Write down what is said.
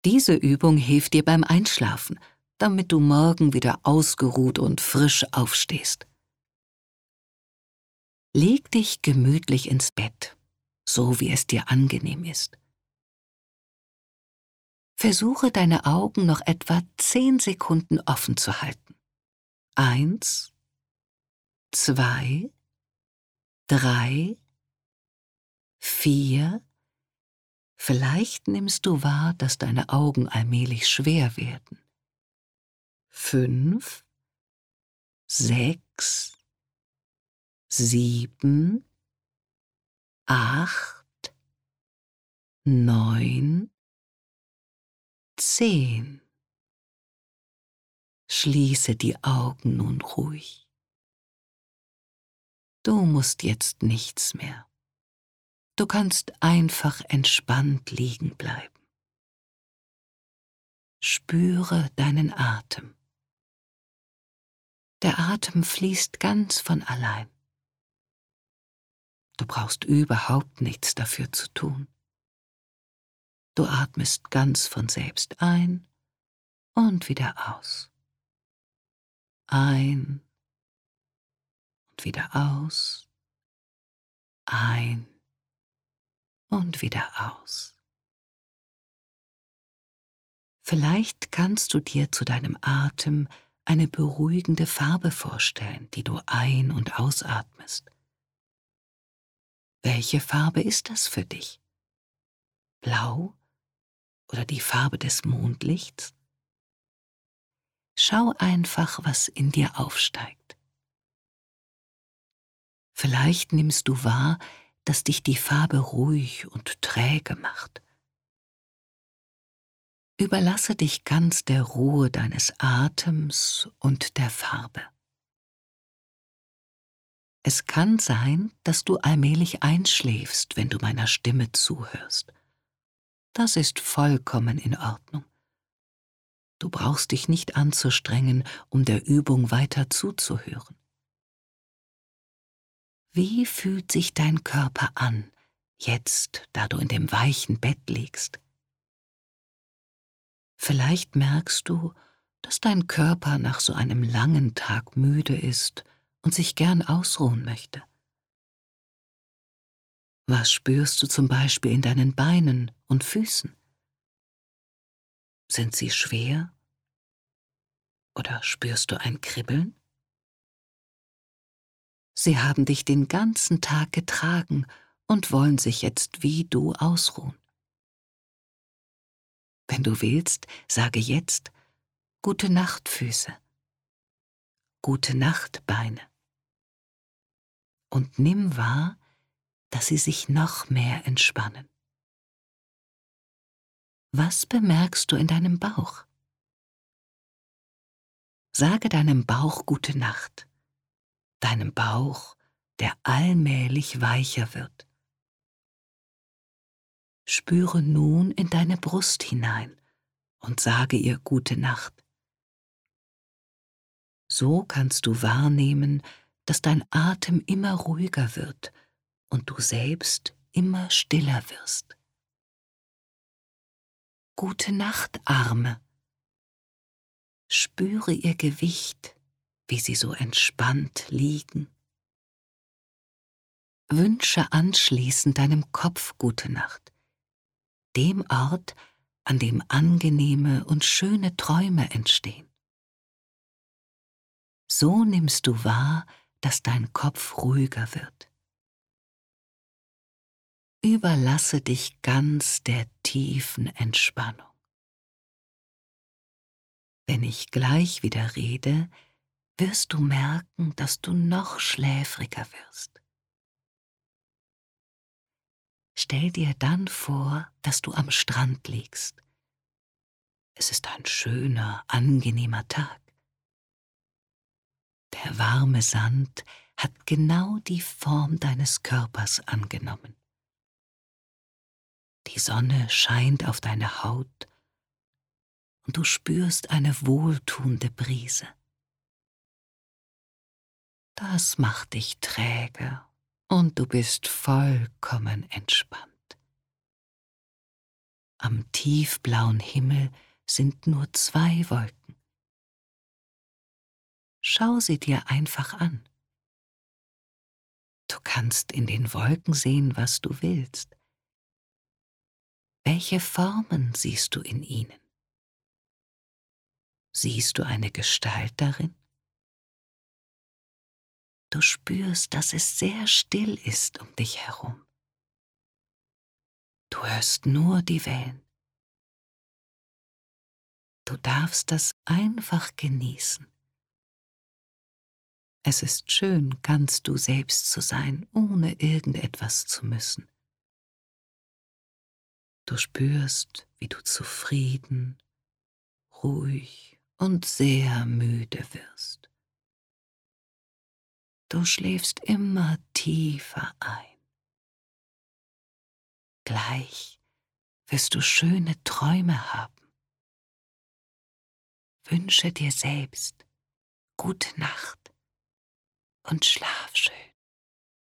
Diese Übung hilft dir beim Einschlafen, damit du morgen wieder ausgeruht und frisch aufstehst. Leg dich gemütlich ins Bett, so wie es dir angenehm ist. Versuche deine Augen noch etwa 10 Sekunden offen zu halten. 1, 2, 3, 4. Vielleicht nimmst du wahr, dass deine Augen allmählich schwer werden. 5, 6, 7, 8, 9, 10. Schließe die Augen nun ruhig. Du musst jetzt nichts mehr. Du kannst einfach entspannt liegen bleiben. Spüre deinen Atem. Der Atem fließt ganz von allein. Du brauchst überhaupt nichts dafür zu tun. Du atmest ganz von selbst ein und wieder aus. Ein und wieder aus. Ein und wieder aus. Vielleicht kannst du dir zu deinem Atem eine beruhigende Farbe vorstellen, die du ein- und ausatmest. Welche Farbe ist das für dich? Blau oder die Farbe des Mondlichts? Schau einfach, was in dir aufsteigt. Vielleicht nimmst du wahr, dass dich die Farbe ruhig und träge macht. Überlasse dich ganz der Ruhe deines Atems und der Farbe. Es kann sein, dass du allmählich einschläfst, wenn du meiner Stimme zuhörst. Das ist vollkommen in Ordnung. Du brauchst dich nicht anzustrengen, um der Übung weiter zuzuhören. Wie fühlt sich dein Körper an, jetzt, da du in dem weichen Bett liegst? Vielleicht merkst du, dass dein Körper nach so einem langen Tag müde ist und sich gern ausruhen möchte. Was spürst du zum Beispiel in deinen Beinen und Füßen? Sind sie schwer? Oder spürst du ein Kribbeln? Sie haben dich den ganzen Tag getragen und wollen sich jetzt wie du ausruhen. Wenn du willst, sage jetzt: Gute Nacht, Füße. Gute Nacht, Beine. Und nimm wahr, dass sie sich noch mehr entspannen. Was bemerkst du in deinem Bauch? Sage deinem Bauch Gute Nacht. Deinem Bauch, der allmählich weicher wird. Spüre nun in deine Brust hinein und sage ihr Gute Nacht. So kannst du wahrnehmen, dass dein Atem immer ruhiger wird und du selbst immer stiller wirst. Gute Nacht, Arme. Spüre ihr Gewicht, wie sie so entspannt liegen. Wünsche anschließend deinem Kopf Gute Nacht, dem Ort, an dem angenehme und schöne Träume entstehen. So nimmst du wahr, dass dein Kopf ruhiger wird. Überlasse dich ganz der tiefen Entspannung. Wenn ich gleich wieder rede, wirst du merken, dass du noch schläfriger wirst. Stell dir dann vor, dass du am Strand liegst. Es ist ein schöner, angenehmer Tag. Der warme Sand hat genau die Form deines Körpers angenommen. Die Sonne scheint auf deine Haut und du spürst eine wohltuende Brise. Das macht dich träge und du bist vollkommen entspannt. Am tiefblauen Himmel sind nur 2 Wolken. Schau sie dir einfach an. Du kannst in den Wolken sehen, was du willst. Welche Formen siehst du in ihnen? Siehst du eine Gestalt darin? Du spürst, dass es sehr still ist um dich herum. Du hörst nur die Wellen. Du darfst das einfach genießen. Es ist schön, ganz du selbst zu sein, ohne irgendetwas zu müssen. Du spürst, wie du zufrieden, ruhig und sehr müde wirst. Du schläfst immer tiefer ein. Gleich wirst du schöne Träume haben. Wünsche dir selbst gute Nacht und schlaf schön.